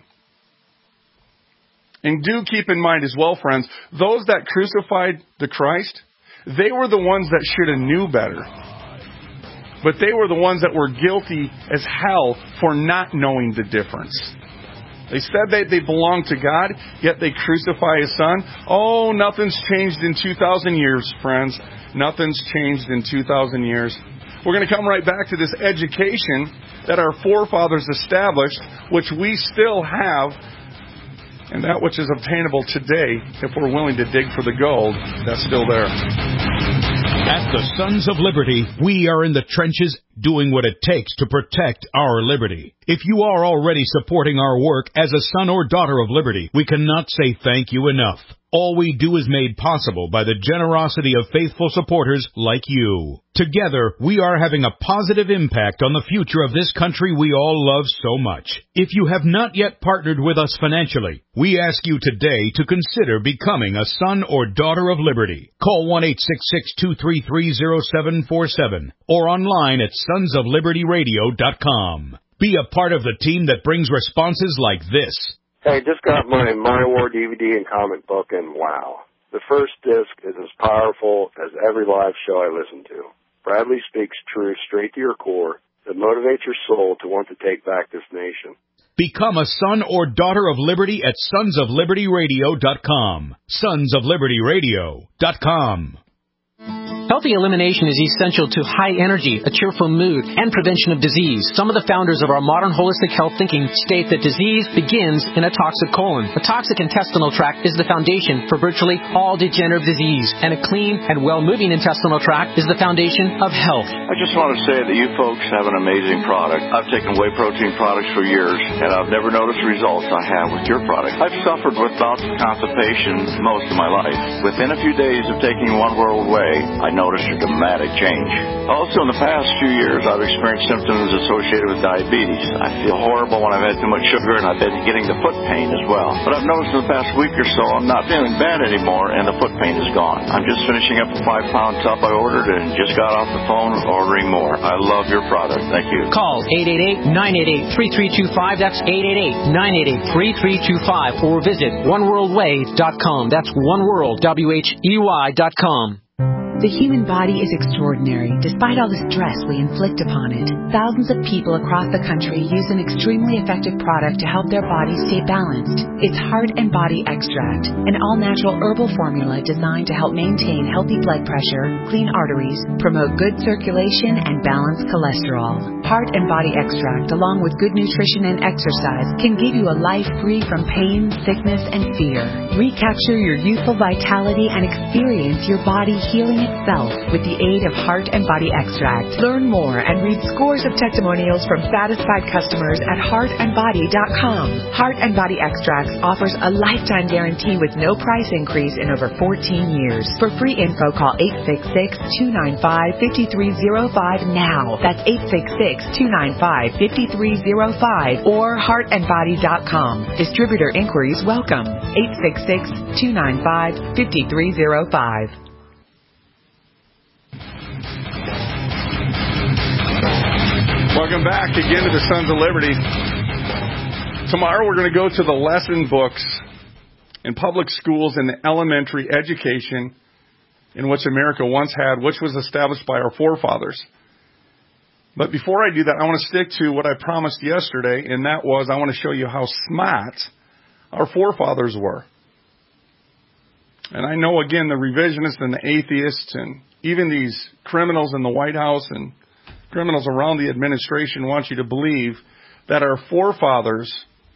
And do keep in mind as well, friends, those that crucified the Christ, they were the ones that should have knew better. But they were the ones that were guilty as hell for not knowing the difference. They said they, they belonged to God, yet they crucify His Son. Oh, nothing's changed in two thousand years, friends. Nothing's changed in two thousand years. We're going to come right back to this education that our forefathers established, which we still have, and that which is obtainable today, if we're willing to dig for the gold, that's still there. At the Sons of Liberty, we are in the trenches doing what it takes to protect our liberty. If you are already supporting our work as a son or daughter of liberty, we cannot say thank you enough. All we do is made possible by the generosity of faithful supporters like you. Together, we are having a positive impact on the future of this country we all love so much. If you have not yet partnered with us financially, we ask you today to consider becoming a son or daughter of liberty. Call one eight six six, two three three, zero seven four seven or online at sons of liberty radio dot com. Be a part of the team that brings responses like this. Hey, just got my My War D V D and comic book, and wow. The first disc is as powerful as every live show I listen to. Bradley speaks truth straight to your core that motivates your soul to want to take back this nation. Become a son or daughter of liberty at sons of liberty radio dot com. sons of liberty radio dot com. Healthy elimination is essential to high energy, a cheerful mood, and prevention of disease. Some of the founders of our modern holistic health thinking state that disease begins in a toxic colon. A toxic intestinal tract is the foundation for virtually all degenerative disease, and a clean and well-moving intestinal tract is the foundation of health. I just want to say that you folks have an amazing product. I've taken whey protein products for years, and I've never noticed the results I have with your product. I've suffered with bouts of constipation most of my life. Within a few days of taking One World Whey, I noticed a dramatic change. Also, in the past few years, I've experienced symptoms associated with diabetes. I feel horrible when I've had too much sugar, and I've been getting the foot pain as well. But I've noticed in the past week or so, I'm not feeling bad anymore, and the foot pain is gone. I'm just finishing up a five-pound tub I ordered and just got off the phone ordering more. I love your product. Thank you. Call eight eight eight, nine eight eight, three three two five. That's eight eight eight, nine eight eight, three three two five. Or visit one world way dot com. That's oneworld, W H E Y dot com. The human body is extraordinary, despite all the stress we inflict upon it. Thousands of people across the country use an extremely effective product to help their bodies stay balanced. It's Heart and Body Extract, an all-natural herbal formula designed to help maintain healthy blood pressure, clean arteries, promote good circulation, and balance cholesterol. Heart and Body Extract, along with good nutrition and exercise, can give you a life free from pain, sickness, and fear. Recapture your youthful vitality and experience your body healing itself with the aid of Heart and Body Extract. Learn more and read scores of testimonials from satisfied customers at heart and body dot com. Heart and Body Extracts offers a lifetime guarantee with no price increase in over fourteen years. For free info, call eight six six, two nine five, five three zero five now. That's eight six six, two nine five, five three zero five or heart and body dot com. Distributor inquiries welcome. eight six six, two nine five, five three zero five. Welcome back again to the Sons of Liberty. Tomorrow we're going to go to the lesson books in public schools and the elementary education in which America once had, which was established by our forefathers. But before I do that, I want to stick to what I promised yesterday, and that was I want to show you how smart our forefathers were. And I know, again, the revisionists and the atheists and even these criminals in the White House and criminals around the administration want you to believe that our forefathers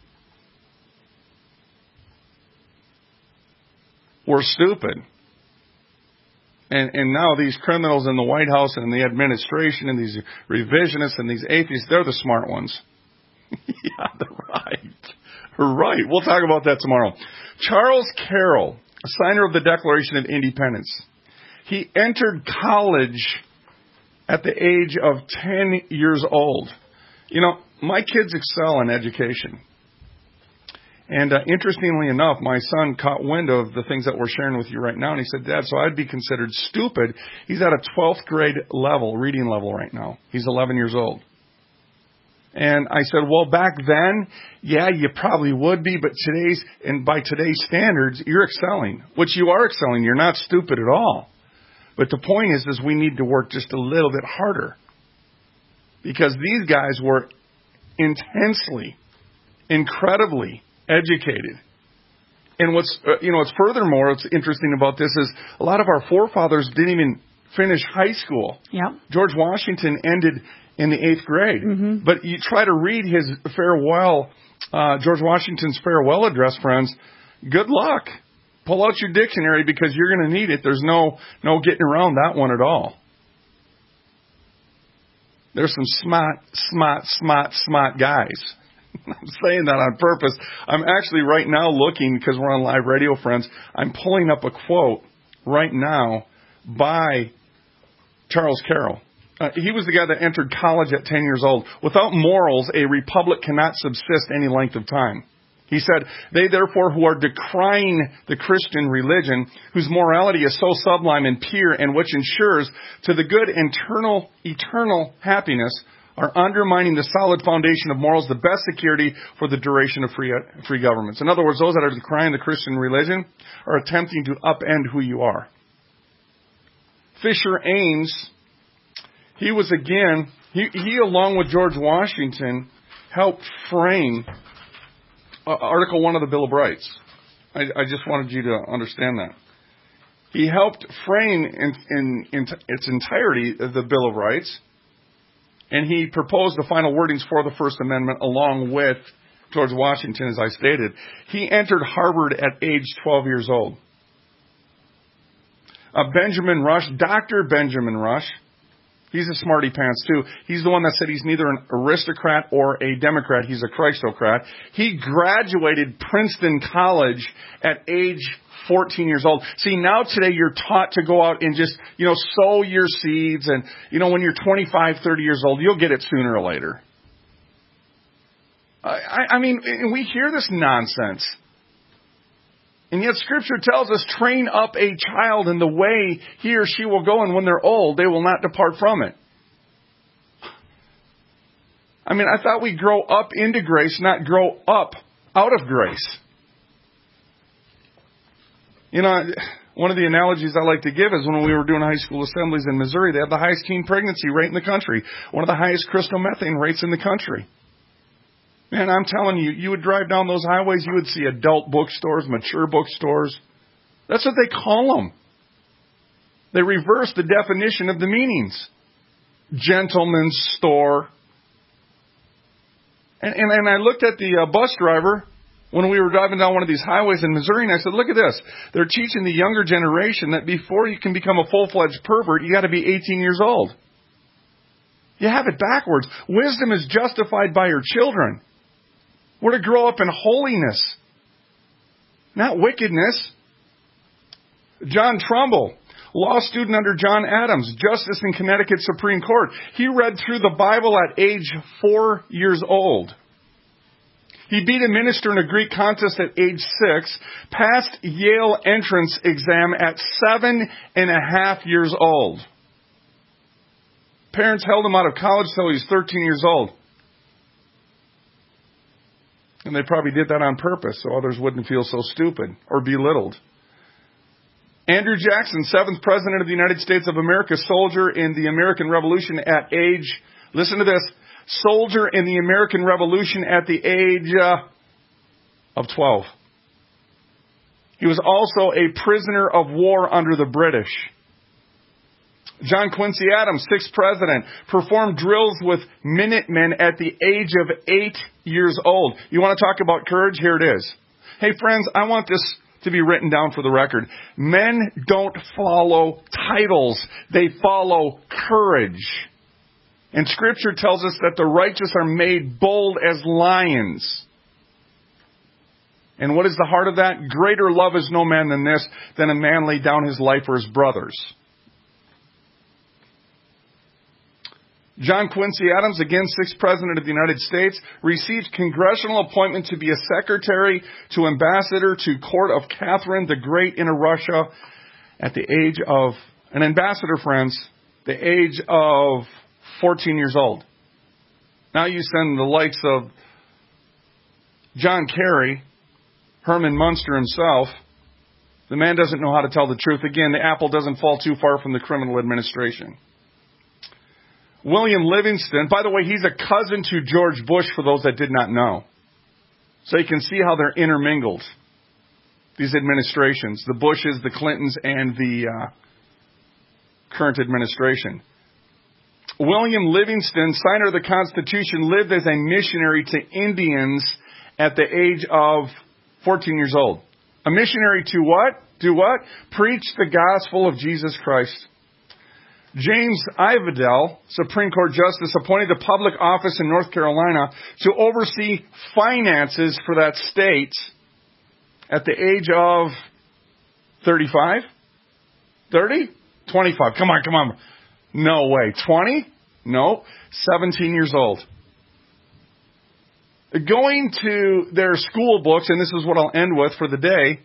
were stupid. And, and now these criminals in the White House and the administration and these revisionists and these atheists, they're the smart ones. Yeah, they're right. Right. We'll talk about that tomorrow. Charles Carroll, a signer of the Declaration of Independence, he entered college at the age of ten years old. You know, my kids excel in education. And uh, interestingly enough, my son caught wind of the things that we're sharing with you right now, and he said, Dad, so I'd be considered stupid. He's at a twelfth grade level, reading level right now. He's eleven years old. And I said, well, back then, yeah, you probably would be, but today's, and by today's standards, you're excelling. Which you are excelling. You're not stupid at all. But the point is, is we need to work just a little bit harder. Because these guys were intensely, incredibly educated. And what's, uh, you know, what's furthermore, what's interesting about this is a lot of our forefathers didn't even finish high school. Yep. George Washington ended in the eighth grade. Mm-hmm. But you try to read his farewell, uh, George Washington's farewell address, friends, good luck. Pull out your dictionary because you're going to need it. There's no no getting around that one at all. There's some smart, smart, smart, smart guys. I'm saying that on purpose. I'm actually right now looking, because we're on live radio, friends, I'm pulling up a quote right now by Charles Carroll. Uh, he was the guy that entered college at ten years old. Without morals, a republic cannot subsist any length of time. He said, they therefore who are decrying the Christian religion, whose morality is so sublime and pure and which ensures to the good internal, eternal happiness, are undermining the solid foundation of morals, the best security for the duration of free, free governments. In other words, those that are decrying the Christian religion are attempting to upend who you are. Fisher Ames, he was again, he, he along with George Washington, helped frame uh, Article one of the Bill of Rights. I, I just wanted you to understand that. He helped frame in, in, in its entirety the Bill of Rights, and he proposed the final wordings for the First Amendment along with George Washington, as I stated. He entered Harvard at age twelve years old. Uh, Benjamin Rush, Doctor Benjamin Rush, he's a smarty pants too. He's the one that said he's neither an aristocrat or a Democrat. He's a Christocrat. He graduated Princeton College at age fourteen years old. See, now today you're taught to go out and just, you know, sow your seeds. And, you know, when you're twenty-five, thirty years old, you'll get it sooner or later. I, I mean, we hear this nonsense. And yet Scripture tells us, train up a child in the way he or she will go, and when they're old, they will not depart from it. I mean, I thought we grow up into grace, not grow up out of grace. You know, one of the analogies I like to give is when we were doing high school assemblies in Missouri, they had the highest teen pregnancy rate in the country, one of the highest crystal methane rates in the country. Man, I'm telling you, you would drive down those highways, you would see adult bookstores, mature bookstores. That's what they call them. They reverse the definition of the meanings. Gentleman's store. And, and, and I looked at the uh, bus driver when we were driving down one of these highways in Missouri, and I said, look at this. They're teaching the younger generation that before you can become a full-fledged pervert, you got to be eighteen years old. You have it backwards. Wisdom is justified by her children. We're to grow up in holiness, not wickedness. John Trumbull, law student under John Adams, justice in Connecticut Supreme Court. He read through the Bible at age four years old. He beat a minister in a Greek contest at age six, passed Yale entrance exam at seven and a half years old. Parents held him out of college till he was thirteen years old. And they probably did that on purpose so others wouldn't feel so stupid or belittled. Andrew Jackson, seventh President of the United States of America, soldier in the American Revolution at age, listen to this, soldier in the American Revolution at the age uh, of twelve. He was also a prisoner of war under the British. John Quincy Adams, sixth president, performed drills with Minutemen at the age of eight years old. You want to talk about courage? Here it is. Hey, friends, I want this to be written down for the record. Men don't follow titles. They follow courage. And Scripture tells us that the righteous are made bold as lions. And what is the heart of that? Greater love is no man than this, than a man lay down his life for his brothers. John Quincy Adams, again sixth President of the United States, received congressional appointment to be a secretary to ambassador to court of Catherine the Great in Russia at the age of, an ambassador, friends, the age of fourteen years old. Now you send the likes of John Kerry, Herman Munster himself. The man doesn't know how to tell the truth. Again, the apple doesn't fall too far from the criminal administration. William Livingston, by the way, he's a cousin to George Bush, for those that did not know. So you can see how they're intermingled, these administrations, the Bushes, the Clintons, and the uh, current administration. William Livingston, signer of the Constitution, lived as a missionary to Indians at the age of fourteen years old. A missionary to what? Do what? Preach the gospel of Jesus Christ. James Ivadel, Supreme Court Justice, appointed to public office in North Carolina to oversee finances for that state at the age of thirty-five? thirty? twenty-five. Come on, come on. No way. twenty? No. seventeen years old. Going to their school books, and this is what I'll end with for the day.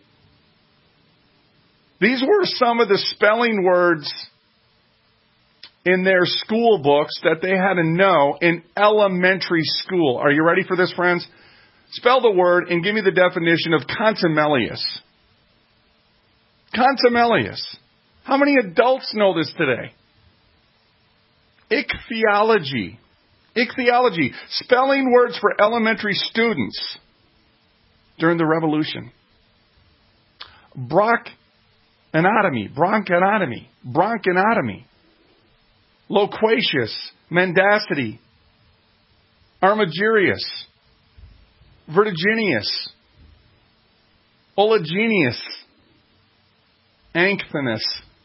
These were some of the spelling words in their school books that they had to know in elementary school. Are you ready for this, friends? Spell the word and give me the definition of contumelious. Contumelious. How many adults know this today? Ichthyology. Ichthyology. Spelling words for elementary students during the Revolution. Bronchotomy. Bronchotomy. Bronchotomy. Loquacious. Mendacity. Armigerous. Vertiginous. Oleaginous. Ankthinous.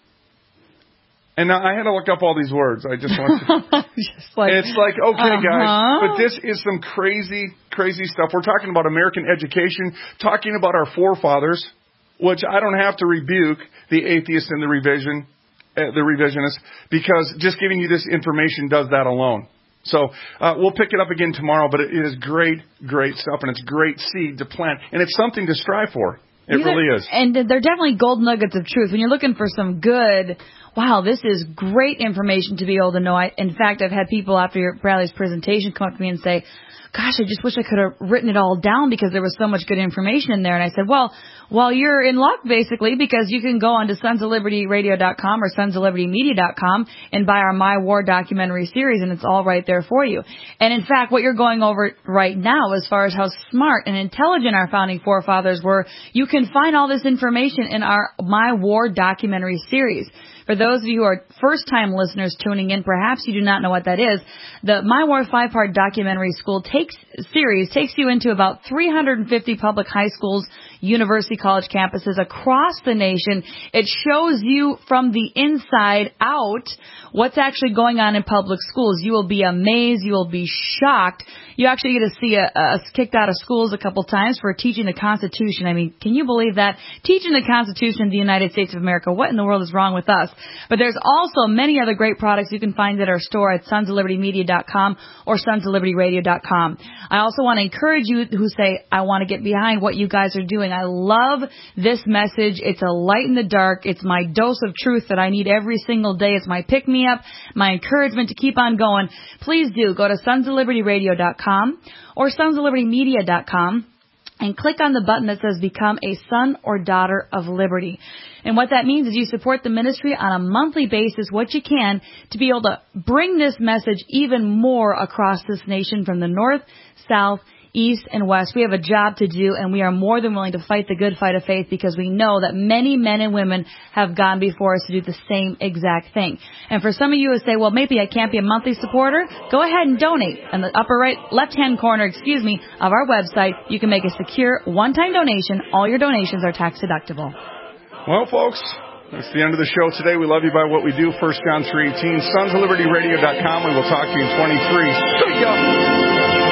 And now I had to look up all these words. I just want to. just like, it's like, okay, uh-huh. guys, but this is some crazy, crazy stuff. We're talking about American education, talking about our forefathers, which I don't have to rebuke the atheists and the revision, uh, the revisionists, because just giving you this information does that alone. So uh, we'll pick it up again tomorrow, but it is great, great stuff, and it's great seed to plant, and it's something to strive for. It These really are, is. And they're definitely gold nuggets of truth. When you're looking for some good, wow, this is great information to be able to know. I, in fact, I've had people after your, Bradley's presentation come up to me and say, gosh, I just wish I could have written it all down because there was so much good information in there. And I said, well, well, you're in luck, basically, because you can go on to sons of liberty radio dot com or sons of liberty media dot com and buy our My War documentary series, and it's all right there for you. And in fact, what you're going over right now, as far as how smart and intelligent our founding forefathers were, you can find all this information in our My War documentary series. For those of you who are first-time listeners tuning in, perhaps you do not know what that is. The My War five-part documentary school takes series takes you into about three hundred fifty public high schools, university college campuses across the nation. It shows you from the inside out what's actually going on in public schools. You will be amazed. You will be shocked. You actually get to see a, us kicked out of schools a couple times for teaching the Constitution. I mean, can you believe that? Teaching the Constitution of the United States of America. What in the world is wrong with us? But there's also many other great products you can find at our store at sons of liberty media dot com or sons of liberty radio dot com. I also want to encourage you who say, I want to get behind what you guys are doing. I love this message. It's a light in the dark. It's my dose of truth that I need every single day. It's my pick-me-up, my encouragement to keep on going. Please do go to sons of liberty radio dot com or sons of liberty media dot com and click on the button that says Become a Son or Daughter of Liberty. And what that means is you support the ministry on a monthly basis, what you can, to be able to bring this message even more across this nation from the north, south, east, and west. We have a job to do, and we are more than willing to fight the good fight of faith because we know that many men and women have gone before us to do the same exact thing. And for some of you who say, well, maybe I can't be a monthly supporter, go ahead and donate. In the upper right, left-hand corner, excuse me, of our website, you can make a secure one-time donation. All your donations are tax-deductible. Well, folks, that's the end of the show today. We love you by what we do. First John three eighteen, sons of liberty radio dot com. We will talk to you in twenty-three. See ya!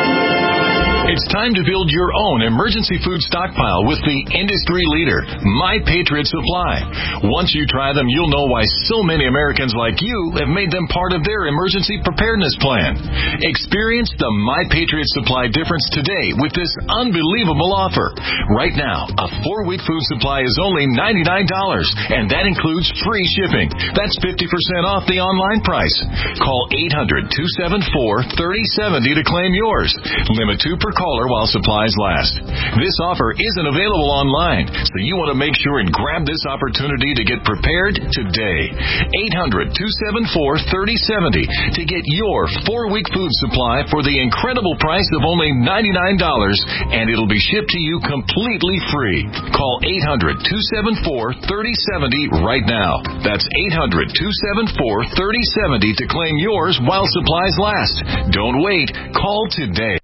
It's time to build your own emergency food stockpile with the industry leader, My Patriot Supply. Once you try them, you'll know why so many Americans like you have made them part of their emergency preparedness plan. Experience the My Patriot Supply difference today with this unbelievable offer. Right now, a four-week food supply is only ninety-nine dollars, and that includes free shipping. That's fifty percent off the online price. Call eight hundred, two seven four, three oh seven oh to claim yours. Limit two per caller while supplies last. This offer isn't available online, so you want to make sure and grab this opportunity to get prepared today. eight hundred, two seven four, three oh seven oh to get your four-week food supply for the incredible price of only ninety-nine dollars, and it'll be shipped to you completely free. Call eight hundred, two seven four, three oh seven oh right now. That's eight hundred, two seven four, three oh seven oh to claim yours while supplies last. Don't wait. Call today.